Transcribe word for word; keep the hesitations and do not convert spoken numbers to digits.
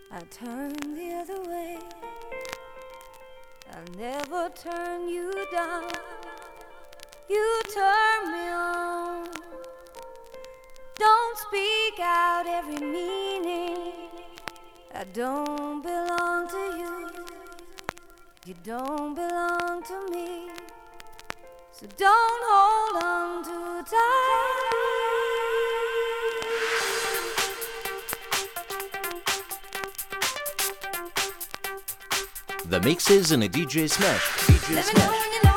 I turn the other way. I'll never turn you down. You turn me on. Don't speak out every meaning. I don't belong to you. You don't belong to me. So don't hold on too tight. The mixes in a D J Smash. D J Let me know Smash. when you